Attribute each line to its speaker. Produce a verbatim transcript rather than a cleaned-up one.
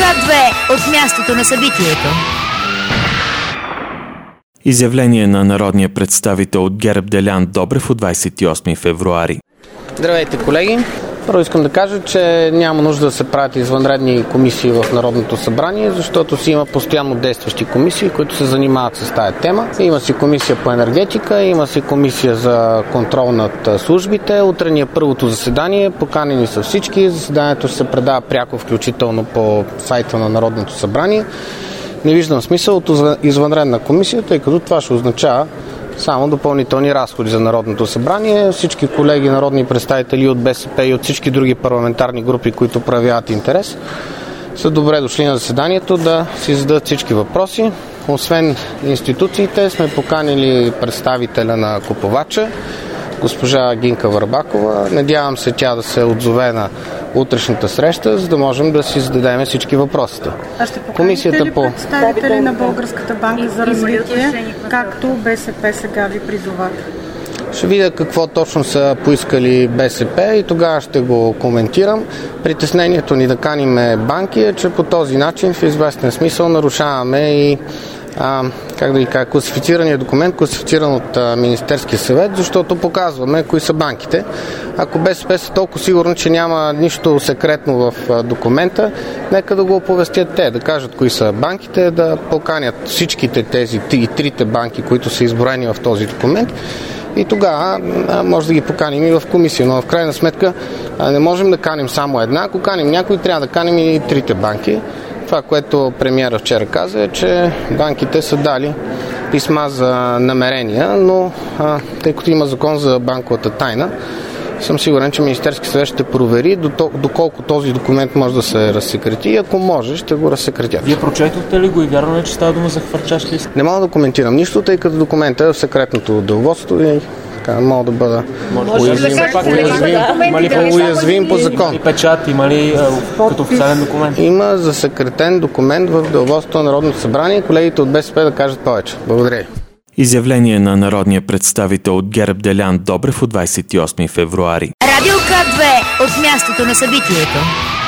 Speaker 1: К две от мястото на събитието.
Speaker 2: Изявление на народния представител от ГЕРБ Делян Добрев от двадесет и осми февруари.
Speaker 3: Здравейте, колеги! Първо искам да кажа, че няма нужда да се правят извънредни комисии в Народното събрание, защото си има постоянно действащи комисии, които се занимават с тая тема. Има си комисия по енергетика, има си комисия за контрол над службите. Утре ни е първото заседание, поканени са всички. Заседанието ще се предава пряко, включително по сайта на Народното събрание. Не виждам смисъл от извънредна комисия, тъй като това ще означава само допълнителни разходи за Народното събрание. Всички колеги народни представители от БСП и от всички други парламентарни групи, които проявяват интерес, са добре дошли на заседанието да си зададат всички въпроси. Освен институциите, сме поканили представителя на купувача, госпожа Гинка Върбакова. Надявам се тя да се отзове на утрешната среща, за да можем да си зададем всички въпросите.
Speaker 4: А ще поканите ли по... представители на Българската банка за развитие, както БСП сега ви призоват?
Speaker 3: Ще видя какво точно са поискали БСП и тогава ще го коментирам. Притеснението ни да каним банки е, че по този начин в известен смисъл нарушаваме и А, как да ви кажа, класифицирания документ, класифициран от а, Министерския съвет, защото показваме кои са банките. Ако БСП са толкова сигурни, че няма нищо секретно в а, документа, нека да го оповестят те, да кажат кои са банките, да поканят всичките тези и трите банки, които са изброени в този документ. И тогава а, може да ги поканим и в комисия, но в крайна сметка а, не можем да каним само една. Ако каним някой, трябва да каним и трите банки. Това, което премиера вчера каза, е, че банките са дали писма за намерения, но а, тъй като има закон за банковата тайна, съм сигурен, че Министерски съвет ще провери доколко този документ може да се разсекрети и ако може, ще го разсекретят.
Speaker 5: Вие прочетохте ли го и вярно ли, че става дума за хвърчащ лист?
Speaker 3: Не мога да коментирам нищо, тъй като документът е в секретното деловодство и така, мога да бъда уязвим, уязвим, уязвим по закон.
Speaker 5: И печат, има ли като официален документ?
Speaker 3: Има засекретен документ в деловодството на Народното събрание. Колегите от БСП да кажат повече. Благодаря.
Speaker 2: Изявление на народния представител от ГЕРБ Делян Добрев от двадесет и осми февруари.
Speaker 1: Радио К две от мястото на събитието.